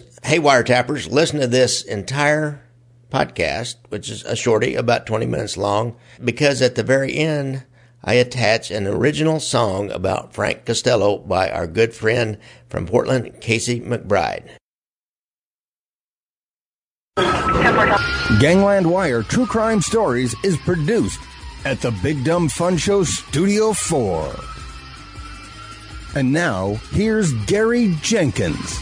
Hey, wiretappers, listen to this entire podcast, which is a shorty, about 20 minutes long, because at the very end, I attach an original song about Frank Costello by our good friend from Portland, Casey McBride. Gangland Wire True Crime Stories is produced at the Big Dumb Fun Show Studio 4. And now, here's Gary Jenkins.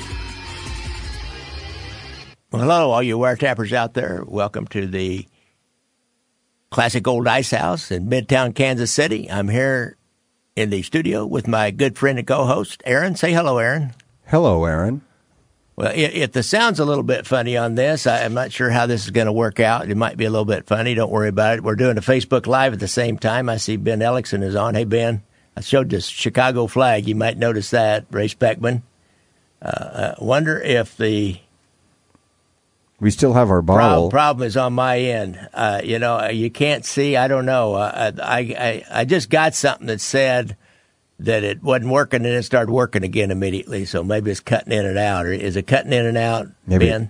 Well, hello, all you wiretappers out there. Welcome to the Classic Old Ice House in Midtown, Kansas City. I'm here in the studio with my good friend and co-host, Aaron. Say hello, Aaron. Hello, Aaron. Well, if the sound's a little bit funny on this, I'm not sure how this is going to work out. It might be a little bit funny. Don't worry about it. We're doing a Facebook Live at the same time. I see Ben Ellickson is on. Hey, Ben. I showed this Chicago flag. You might notice that. Ray Speckman. Wonder if the... We still have our bottle. Problem is on my end. You can't see. I don't know. I just got something that said that it wasn't working, and it started working again immediately. So maybe it's cutting in and out. Or is it cutting in and out, maybe. Ben?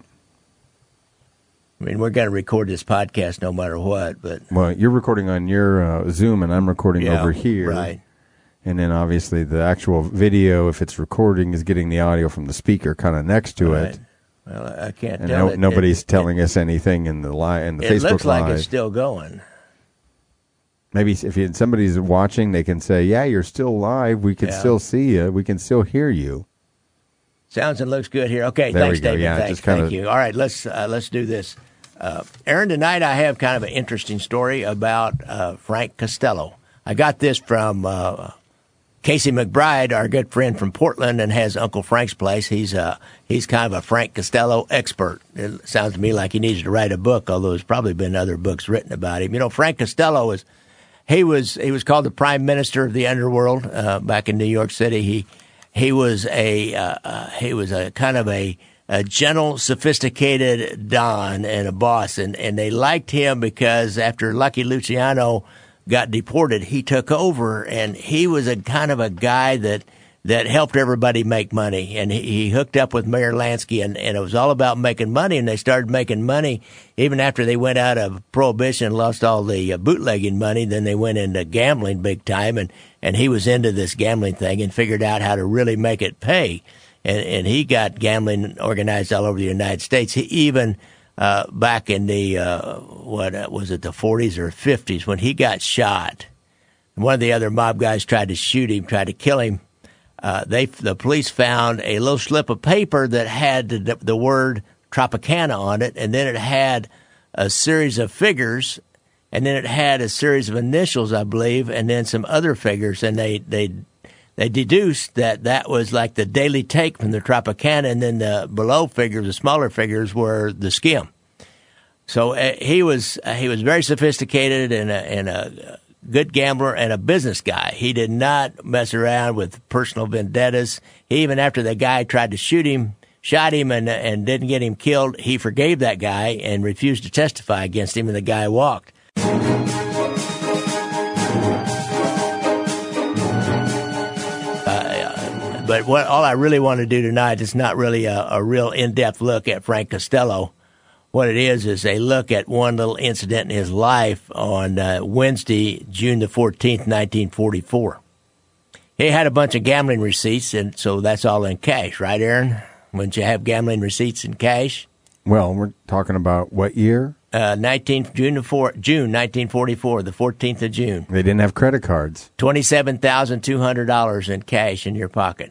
I mean, we're going to record this podcast no matter what. But well, you're recording on your Zoom, and I'm recording over here. Right. And then obviously the actual video, if it's recording, is getting the audio from the speaker kind of next to it. Well, I can't and tell. Nobody's telling us anything in the Facebook Live. It looks like it's still going. Maybe if somebody's watching, they can say, yeah, you're still live. We can still see you. We can still hear you. Sounds and looks good here. Okay, there thanks, David. Yeah, thank you. All right, let's do this. Aaron, tonight I have kind of an interesting story about Frank Costello. I got this from Casey McBride, our good friend from Portland, and has Uncle Frank's Place. He's kind of a Frank Costello expert. It sounds to me like he needs to write a book, although there's probably been other books written about him. You know, Frank Costello was called the Prime Minister of the Underworld back in New York City. He was a kind of a gentle, sophisticated don and a boss, and they liked him because after Lucky Luciano got deported, he took over, and he was a kind of a guy that helped everybody make money. And he hooked up with Mayor Lansky, and it was all about making money, and they started making money even after they went out of Prohibition and lost all the bootlegging money. Then they went into gambling big time, and he was into this gambling thing and figured out how to really make it pay. And he got gambling organized all over the United States. He even back in the, the 40s or 50s, when he got shot, and one of the other mob guys tried to kill him, the police found a little slip of paper that had the word Tropicana on it, and then it had a series of figures, and then it had a series of initials, I believe, and then some other figures, and they deduced that was like the daily take from the Tropicana, and then the below figures, the smaller figures, were the skim. So he was very sophisticated and a good gambler and a business guy. He did not mess around with personal vendettas. He, even after the guy tried to shot him and didn't get him killed, he forgave that guy and refused to testify against him, and the guy walked. But all I really want to do tonight is not really a real in-depth look at Frank Costello. What it is a look at one little incident in his life on Wednesday, June the 14th, 1944. He had a bunch of gambling receipts, and so that's all in cash, right, Aaron? Wouldn't you have gambling receipts in cash? Well, we're talking about what year? June 1944, the 14th of June. They didn't have credit cards. $27,200 in cash in your pocket.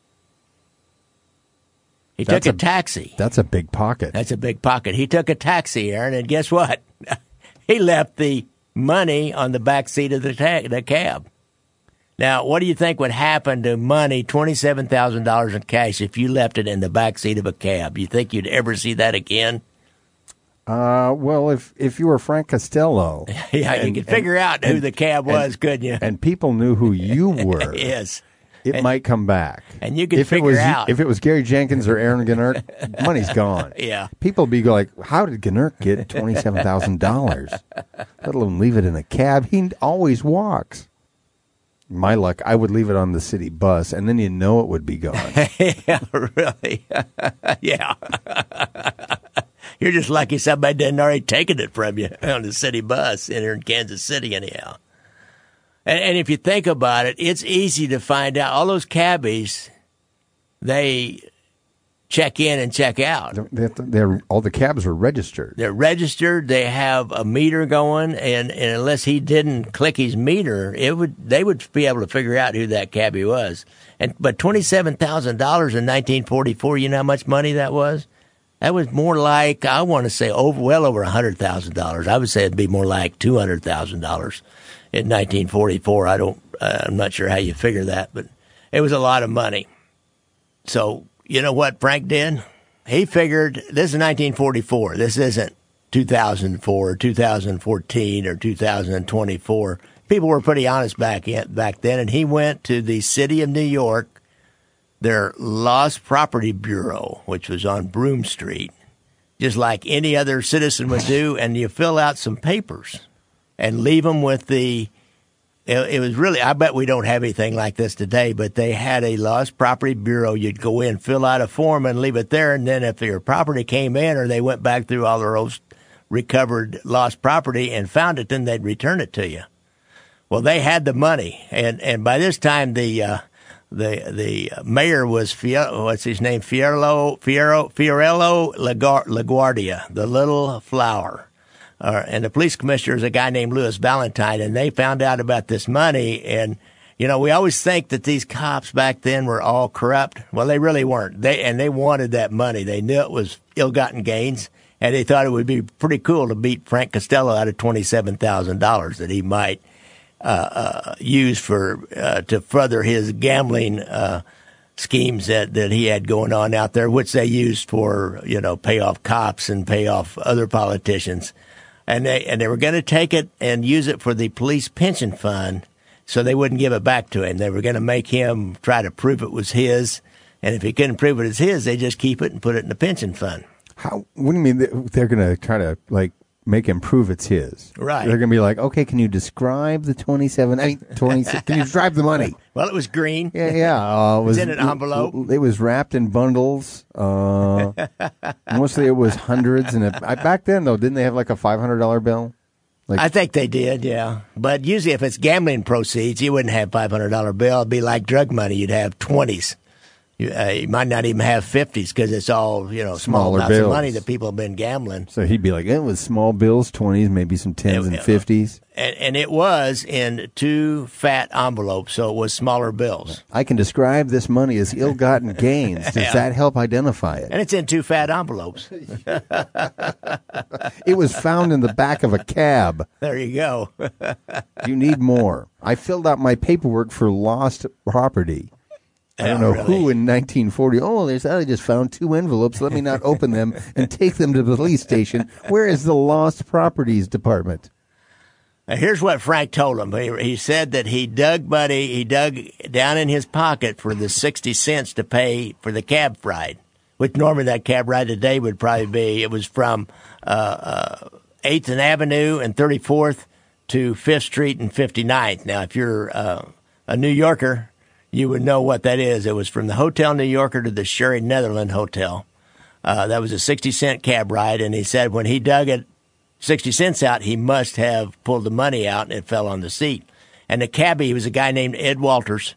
He took a taxi. That's a big pocket. That's a big pocket. He took a taxi, Aaron, and guess what? He left the money on the back seat of the cab. Now, what do you think would happen to money, $27,000 in cash, if you left it in the back seat of a cab? You think you'd ever see that again? Well, if you were Frank Costello. Yeah, you could figure out who the cab was, couldn't you? And people knew who you were. Yes. It might come back. And you could figure out. If it was Gary Jenkins or Aaron Gnurk, money's gone. Yeah. People be like, how did Gnurk get $27,000? Let alone leave it in a cab. He always walks. my luck, I would leave it on the city bus, and then you know it would be gone. Yeah, really. Yeah. You're just lucky somebody didn't already taken it from you on the city bus in Kansas City anyhow. And if you think about it, it's easy to find out. All those cabbies, they check in and check out. All the cabs are registered. They're registered. They have a meter going, and unless he didn't click his meter, they would be able to figure out who that cabbie was. But $27,000 in 1944, you know how much money that was? That was more like, I want to say, well over $100,000. I would say it'd be more like $200,000 in 1944. I'm not sure how you figure that, but it was a lot of money. So, you know what Frank did? He figured, this is 1944. This isn't 2004 or 2014 or 2024. People were pretty honest back then, and he went to the city of New York, their Lost Property Bureau, which was on Broome Street, just like any other citizen would do, and you fill out some papers and leave them with it was really, I bet we don't have anything like this today, but they had a Lost Property Bureau. You'd go in, fill out a form, and leave it there, and then if your property came in or they went back through all their old recovered lost property and found it, then they'd return it to you. Well, they had the money, and by this time the mayor was what's his name? Fiorello LaGuardia, the Little Flower. And the police commissioner is a guy named Louis Valentine, and they found out about this money. And, you know, we always think that these cops back then were all corrupt. Well, they really weren't. They wanted that money. They knew it was ill-gotten gains, and they thought it would be pretty cool to beat Frank Costello out of $27,000 that he might use to further his gambling schemes that he had going on out there, which they used for, you know, pay off cops and pay off other politicians. And they were going to take it and use it for the police pension fund, so they wouldn't give it back to him. They were going to make him try to prove it was his, and if he couldn't prove it was his, they just keep it and put it in the pension fund. What do you mean they're going to try to make him prove it's his? Right. They're going to be like, okay, can you describe the 26? Can you describe the money? Well, it was green. Yeah. It was in an envelope. It was wrapped in bundles. Mostly it was hundreds. And back then, though, didn't they have like a $500 bill? I think they did, yeah. But usually if it's gambling proceeds, you wouldn't have $500 bill. It'd be like drug money. You'd have 20s. You might not even have 50s because it's all, you know, small amounts of money that people have been gambling. So he'd be like, it was small bills, 20s, maybe some 10s and 50s. And it was in 2 fat envelopes, so it was smaller bills. I can describe this money as ill-gotten gains. Does that help identify it? And it's in 2 fat envelopes. It was found in the back of a cab. There you go. You need more. I filled out my paperwork for lost property. I don't know who in 1940. I just found 2 envelopes. Let me not open them and take them to the police station. Where is the lost properties department? Now, here's what Frank told him. He said that he dug down in his pocket for the 60 cents to pay for the cab ride, which normally that cab ride today would probably be. It was from 8th and Avenue and 34th to 5th Street and 59th. Now, if you're a New Yorker, you would know what that is. It was from the Hotel New Yorker to the Sherry Netherland Hotel. That was a 60-cent cab ride, and he said when he dug it 60 cents out, he must have pulled the money out, and it fell on the seat. And the cabbie was a guy named Ed Waters,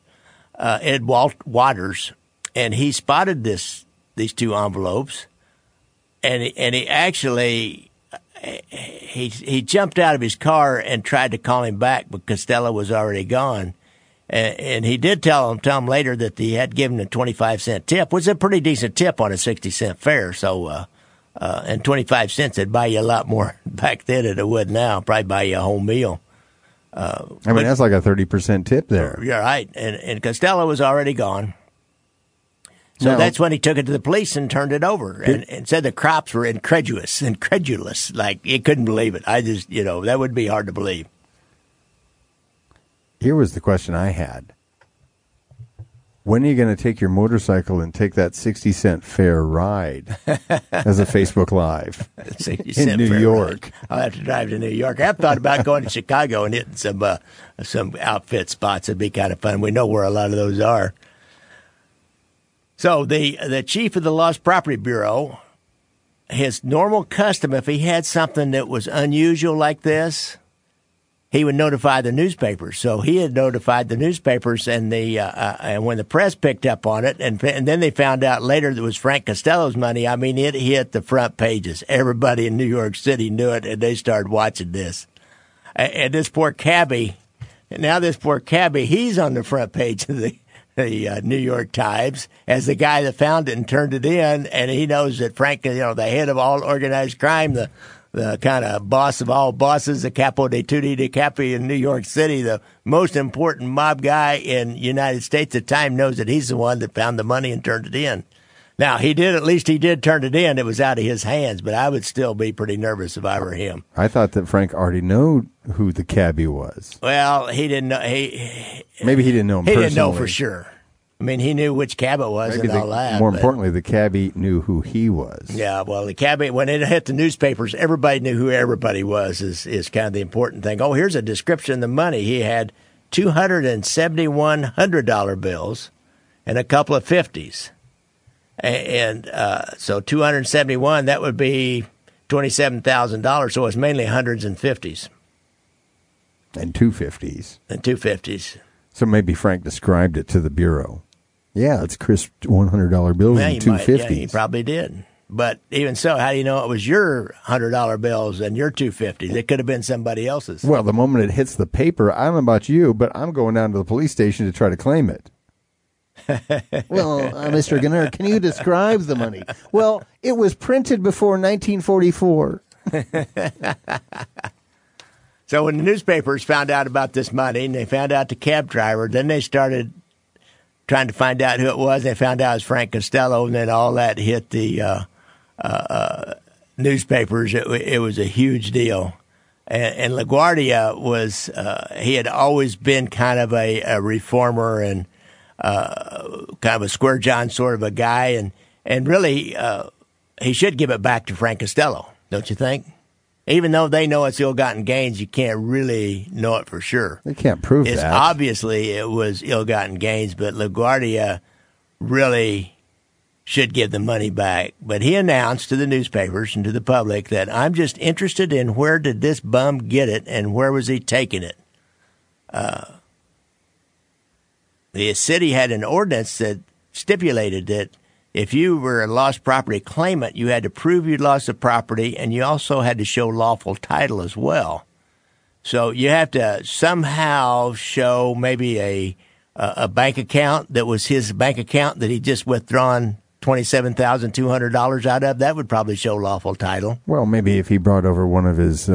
and he spotted these 2 envelopes, and he actually he jumped out of his car and tried to call him back, but Costello was already gone. And he did tell him later that he had given him a 25-cent tip, which is a pretty decent tip on a 60-cent fare. So, and 25 cents would buy you a lot more back then than it would now. Probably buy you a whole meal. That's like a 30% tip there. You're right. And Costello was already gone. So that's when he took it to the police and turned it over and said the cops were incredulous. Like, you couldn't believe it. I just, that would be hard to believe. Here was the question I had. When are you going to take your motorcycle and take that 60-cent fare ride as a Facebook Live in New York? I'll have to drive to New York. I've thought about going to Chicago and hitting some outfit spots. It'd be kind of fun. We know where a lot of those are. So the chief of the Lost Property Bureau, his normal custom, if he had something that was unusual like this, he would notify the newspapers. So he had notified the newspapers, and and when the press picked up on it, and then they found out later that it was Frank Costello's money. I mean, it hit the front pages. Everybody in New York City knew it, and they started watching this. And this poor cabbie, he's on the front page of the New York Times as the guy that found it and turned it in, and he knows that Frank, the head of all organized crime, the kind of boss of all bosses, the capo de tutti de capi in New York City, the most important mob guy in the United States at the time, knows that he's the one that found the money and turned it in. Now, he did turn it in. It was out of his hands, but I would still be pretty nervous if I were him. I thought that Frank already knew who the cabbie was. Well, he didn't know. Maybe he didn't know him personally. He didn't know for sure. I mean, he knew which cab it was and all that. More importantly, the cabbie knew who he was. Yeah, well, the cabbie, when it hit the newspapers, everybody knew who everybody was is kind of the important thing. Oh, here's a description of the money. He had 271 $100 bills and a couple of 50s. And so 271, that would be $27,000. So it's mainly hundreds and 50s. And 250s. And 250s. So maybe Frank described it to the Bureau. Yeah, it's crisp $100 bills and 250s. Yeah, he probably did. But even so, how do you know it was your $100 bills and your 250s? It could have been somebody else's. Well, the moment it hits the paper, I don't know about you, but I'm going down to the police station to try to claim it. Well, Mr. Gunnar, can you describe the money? Well, it was printed before 1944. So when the newspapers found out about this money and they found out the cab driver, then they started trying to find out who it was. They found out it was Frank Costello, and then all that hit the newspapers. It was a huge deal. And LaGuardia was he had always been kind of a reformer and kind of a square John sort of a guy. And really, he should give it back to Frank Costello, don't you think? Even though they know it's ill-gotten gains, you can't really know it for sure. They can't prove that. Obviously, it was ill-gotten gains, but LaGuardia really should give the money back. But he announced to the newspapers and to the public that I'm just interested in where did this bum get it and where was he taking it. The city had an ordinance that stipulated that if you were a lost property claimant, you had to prove you'd lost the property, and you also had to show lawful title as well. So you have to somehow show maybe a bank account that was his bank account that he just withdrawn $27,200 out of. That would probably show lawful title. Well, maybe if he brought over one of his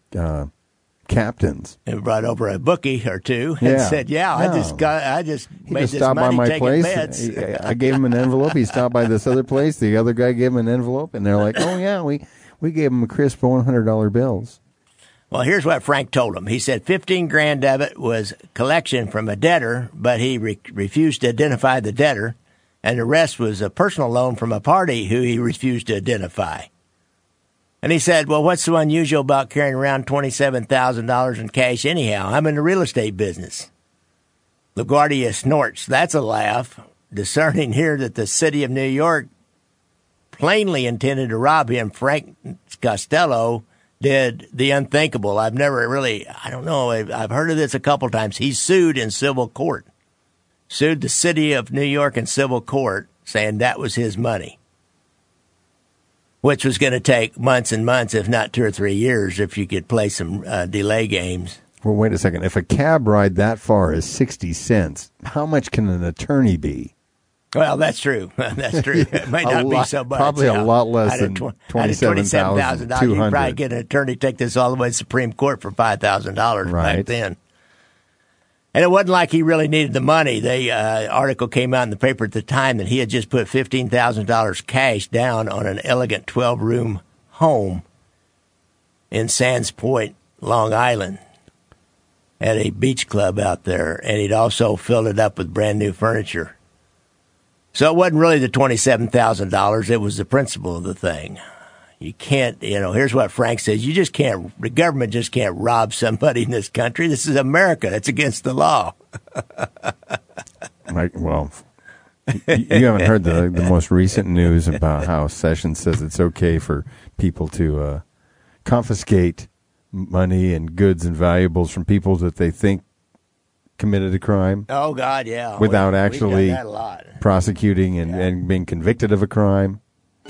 captains. And brought over a bookie or two and said, I just made this money taking meds. I gave him an envelope. He stopped by this other place. The other guy gave him an envelope, and they're like, oh, yeah, we gave him a crisp $100 bills. Well, here's what Frank told him. He said $15,000 of it was collection from a debtor, but he refused to identify the debtor, and the rest was a personal loan from a party who he refused to identify. And he said, well, what's so unusual about carrying around $27,000 in cash anyhow? I'm in the real estate business. LaGuardia snorts. That's a laugh, discerning here that the city of New York plainly intended to rob him. Frank Costello did the unthinkable. I've never really, I don't know, I've heard of this a couple times. He sued in civil court, sued the city of New York in civil court, saying that was his money, which was going to take months and months, if not 2 or 3 years, if you could play some delay games. Well, wait a second. If a cab ride that far is 60 cents, how much can an attorney be? Well, that's true. That's true. It might not be so much. Probably a lot less than $27,200. You could probably get an attorney to take this all the way to the Supreme Court for $5,000 back then. And it wasn't like he really needed the money. The article came out in the paper at the time that he had just put $15,000 cash down on an elegant 12-room home in Sands Point, Long Island, at a beach club out there. And he'd also filled it up with brand new furniture. So it wasn't really the $27,000. It was the principle of the thing. You can't, here's what Frank says. The government just can't rob somebody in this country. This is America. It's against the law. Well, you haven't heard the most recent news about how Sessions says it's okay for people to confiscate money and goods and valuables from people that they think committed a crime. Oh, God, yeah. Without actually we've done that a lot. Prosecuting and being convicted of a crime.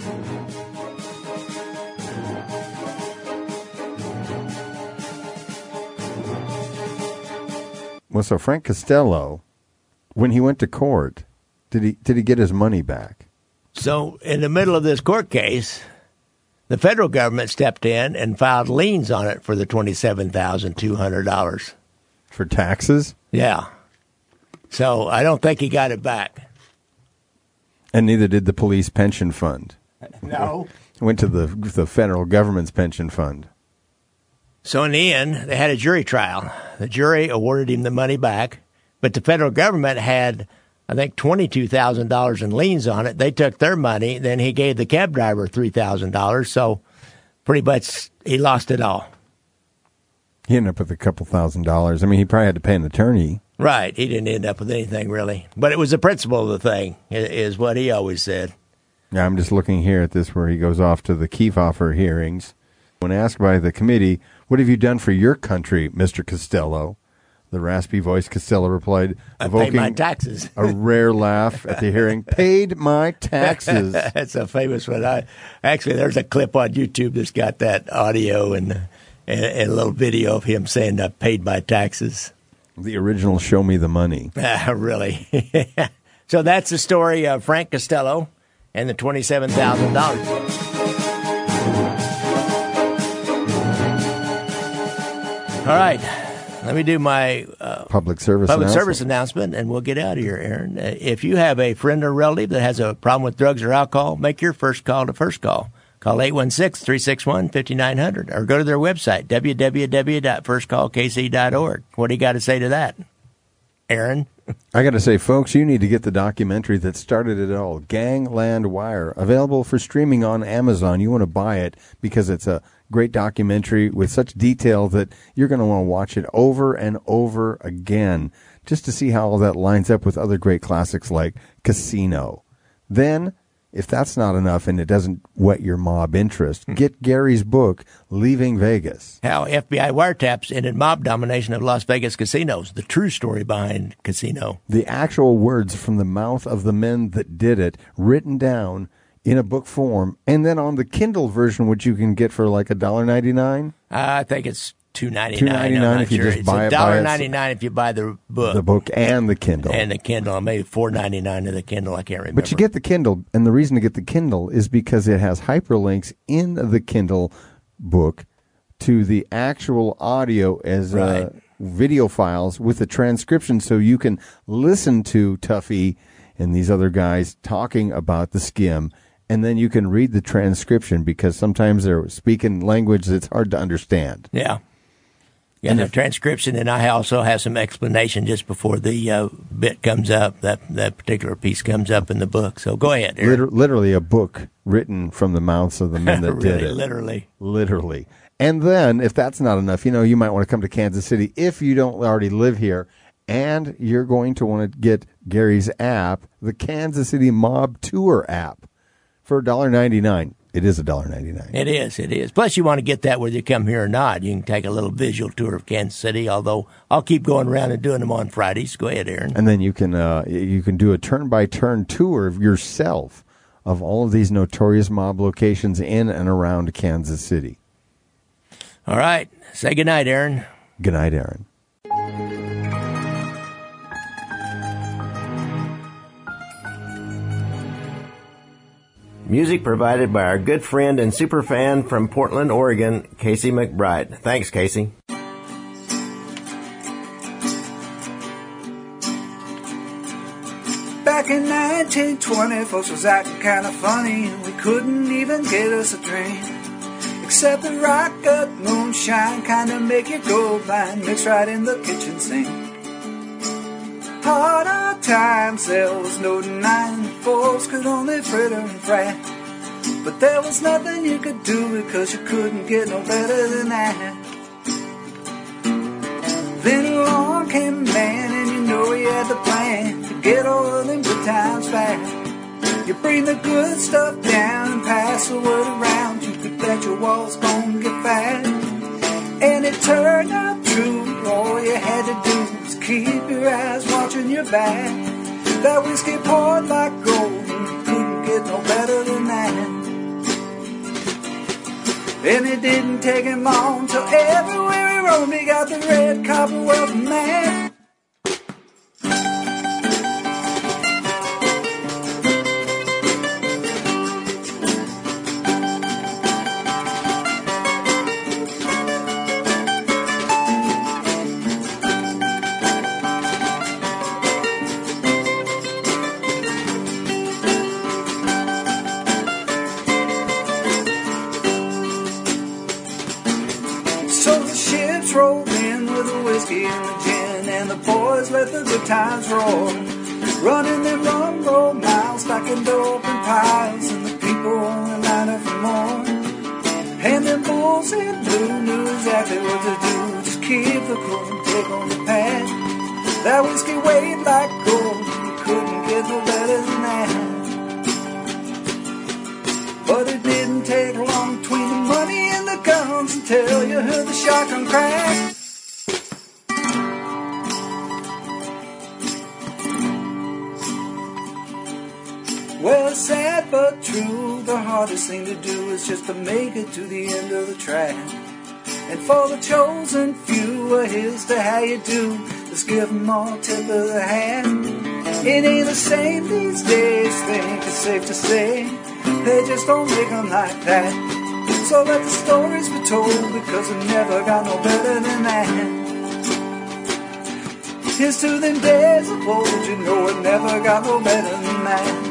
Well, so Frank Costello, when he went to court, did he get his money back? So in the middle of this court case, the federal government stepped in and filed liens on it for the $27,200. For taxes? Yeah. So I don't think he got it back. And neither did the police pension fund. No. Went to the federal government's pension fund. So in the end, they had a jury trial. The jury awarded him the money back, but the federal government had, I think, $22,000 in liens on it. They took their money. Then he gave the cab driver $3,000. So pretty much he lost it all. He ended up with a couple $1,000s. I mean, he probably had to pay an attorney. Right. He didn't end up with anything, really. But it was the principle of the thing, is what he always said. Yeah, I'm just looking here at this where he goes off to the Kefauver hearings. When asked by the committee, "What have you done for your country, Mr. Costello?" The raspy voice Costello replied, "I paid my taxes." A rare laugh at the hearing. "Paid my taxes." That's a famous one. Actually, there's a clip on YouTube that's got that audio and a little video of him saying, "I paid my taxes." The original "Show Me the Money." Really? So that's the story of Frank Costello and the $27,000. All right, let me do my public service announcement, and we'll get out of here, Aaron. If you have a friend or relative that has a problem with drugs or alcohol, make your first call to First Call. Call 816-361-5900 or go to their website, www.firstcallkc.org. What do you got to say to that, Aaron? I got to say, folks, you need to get the documentary that started it all, Gangland Wire, available for streaming on Amazon. You want to buy it because it's a great documentary with such detail that you're going to want to watch it over and over again just to see how all that lines up with other great classics like Casino. Then, if that's not enough and it doesn't whet your mob interest, get Gary's book, Leaving Vegas. How FBI wiretaps ended mob domination of Las Vegas casinos. The true story behind Casino. The actual words from the mouth of the men that did it, written down in a book form, and then on the Kindle version, which you can get for like $1.99. I think it's $2.99. $2.99 if you just buy it. $1.99 if you buy the book. The book and the Kindle. And the Kindle. Maybe $4.99 of the Kindle. I can't remember. But you get the Kindle, and the reason to get the Kindle is because it has hyperlinks in the Kindle book to the actual audio as video files with the transcription, so you can listen to Tuffy and these other guys talking about the skim. And then you can read the transcription because sometimes they're speaking language that's hard to understand. Yeah. Yeah, and the transcription, and I also have some explanation just before the bit comes up, that particular piece comes up in the book. So go ahead, Aaron. Literally a book written from the mouths of the men that did it. Literally. And then, if that's not enough, you might want to come to Kansas City if you don't already live here. And you're going to want to get Gary's app, the Kansas City Mob Tour app. For $1.99. It is $1.99. It is. Plus, you want to get that whether you come here or not. You can take a little visual tour of Kansas City, although I'll keep going around and doing them on Fridays. Go ahead, Aaron. And then you can do a turn-by-turn tour of yourself of all of these notorious mob locations in and around Kansas City. All right. Say goodnight, Aaron. Good night, Aaron. Music provided by our good friend and super fan from Portland, Oregon, Casey McBride. Thanks, Casey. Back in 1920, folks was acting kind of funny, and we couldn't even get us a drink. Except the rock up moonshine kind of make you go blind, mixed right in the kitchen sink. harder times, there was no denying the folks could only fritter and fret. But there was nothing you could do because you couldn't get no better than that. Then along came a man and you know he had the plan to get all them good times back. You bring the good stuff down and pass the word around. You could bet your walls gonna get fat. And it turned out true. All you had to do was keep your eyes watching your back. That whiskey poured like gold and you couldn't get no better than that. And it didn't take him long till everywhere he roamed he got the red copper welcome mat. Rolled in with the whiskey and the gin, and the boys let the good times roll. Running them rum roll miles, stacking dope in piles, and the people only line up for more. And them bulls in blue knew exactly what to do. Just keep the cool and take on the pad. That whiskey weighed like gold, you couldn't get no better than that. But it didn't take long between the money and the guns until you heard the shotgun crack. Well, sad but true, the hardest thing to do is just to make it to the end of the track. And for the chosen few, well, here's to how you do. Just give them all tip of the hand. It ain't the same these days, think it's safe to say. They just don't make them like that. So let the stories be told, because it never got no better than that. Here's to them days of old, you know it never got no better than that.